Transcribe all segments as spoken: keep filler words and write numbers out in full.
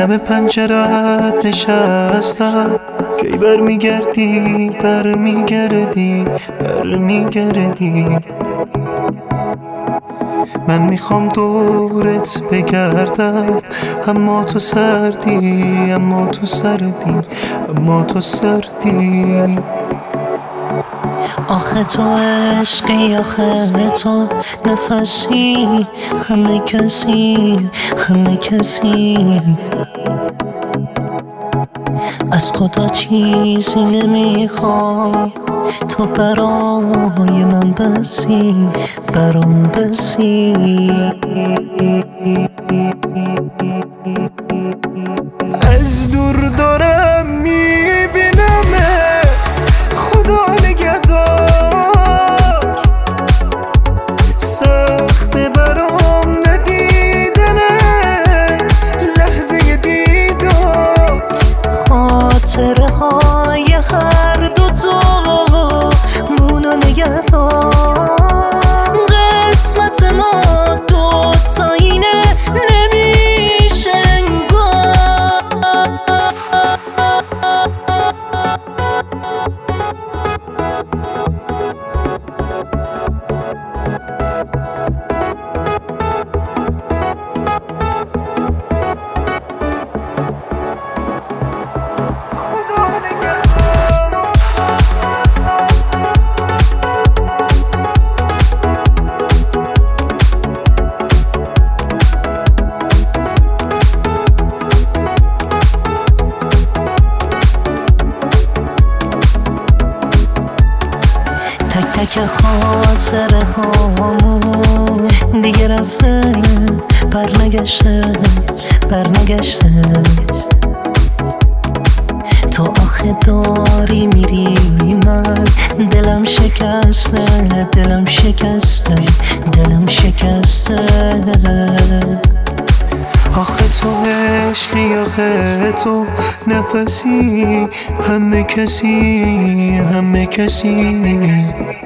دم پنجرت نشستم، کی برمیگردی برمیگردی برمیگردی. من میخوام دورت بگردم، اما تو سردی اما تو سردی اما تو سردی. آخه تو عشقی، آخه تو نفسی، همه کسی همه کسی. از خدا چیزی نمیخوام، تو برای من بسی برام بسی. از دور دارم میبینمت، خدا نگهدار. سخت برام ندیدنه لحظه دیدار. خاطره های هر دو تو مونو نگهدار. قسمت ما دو تا اینه نمیشه انگار. تک تک خاطره هامون دیگه رفته برنگشته برنگشته. تو آخه داری میری، من دلم شکسته دلم شکسته دلم شکسته. آخه تو عشقی، آخه تو نفسی، همه کسی همه کسی.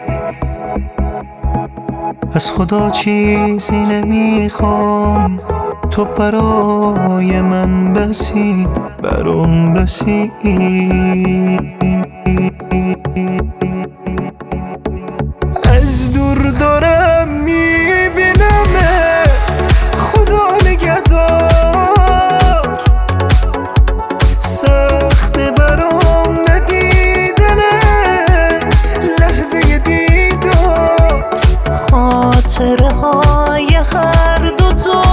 از خدا چیزی نمیخوام، تو برای من بسی برام بسی. از دور دارم میبینمت، خدا نگهدار. سخت برام ندیدنه لحظه دیدار. خاطره های هر دو تو